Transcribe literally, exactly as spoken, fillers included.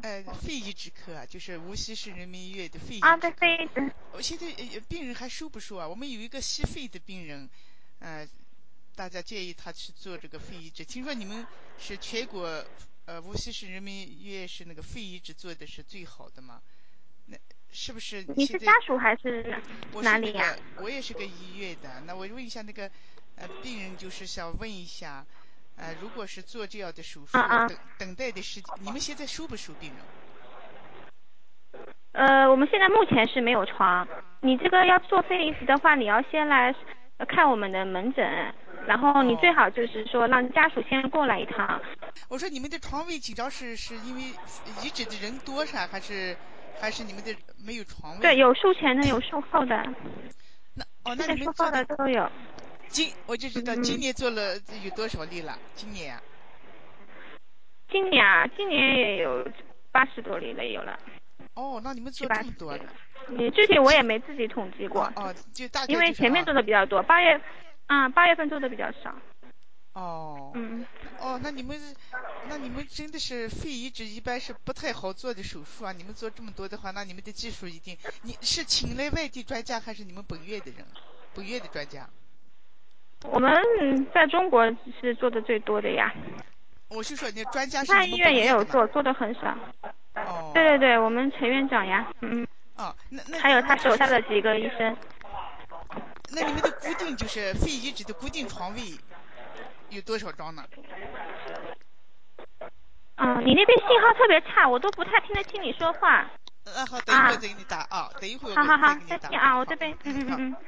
呃肺移植科啊，就是无锡市人民医院的肺移啊，对， 植科。 非的。 我现在呃病人还收不收啊？我们有一个吸肺的病人，呃，大家建议他去做这个肺移植。听说你们是全国呃无锡市人民医院是那个肺移植做的是最好的嘛？那是不是你是现在？ 家属还是我是那哪里呀？ 个我也是个医院的，那我问一下那个呃病人，就是想问一下，呃，如果是做这样的手术， 嗯嗯。 等等待的时间，你们现在收不收病人？ 呃，我们现在目前是没有床。你这个要做肺移植的话，你要先来呃看我们的门诊，然后你最哦， 好就是说让家属先过来一趟。 我说你们的床位紧张是是因为移植的人多噻，还是还是你们的没有床对， 位？ 有术前的，有术后的， 那哦，那你术前术后们做的的都有。 今我就知道今嗯， 年做了有多少例了？今年啊？ 今年啊，今年也有八十多例了，有了哦，那你们做七八十这么多， 例了。你具体我也今没自己统计过， 哦哦，就大因为前面概就是啊。 做的比较多，八月，嗯，八月份做的比较少。 哦， 嗯。 那哦，那你们，那你们真的是肺移植一般是不太好做的手术啊！你们做这么多的话，那你们的技术一定，你是请来外地专家还是你们本院的人？本院的专家？ 我们在中国是做的最多的呀。 我是说，那专家其是你们本他医院也院的吗？ 有做，做的很少。对对哦， 对，我们陈院长呀，嗯， 哦，那那还有他那就是说， 手下的几个医生。 那你们的固定就是肺移植的固定床位有多少张呢？ 嗯，你那边信号特别差，我都不太听得清你说话。 那好，等一会儿啊， 再给你打啊，等一会儿我给好好好， 再给你打啊。 再见啊，我好， 这边， 嗯嗯，好。 嗯嗯嗯嗯。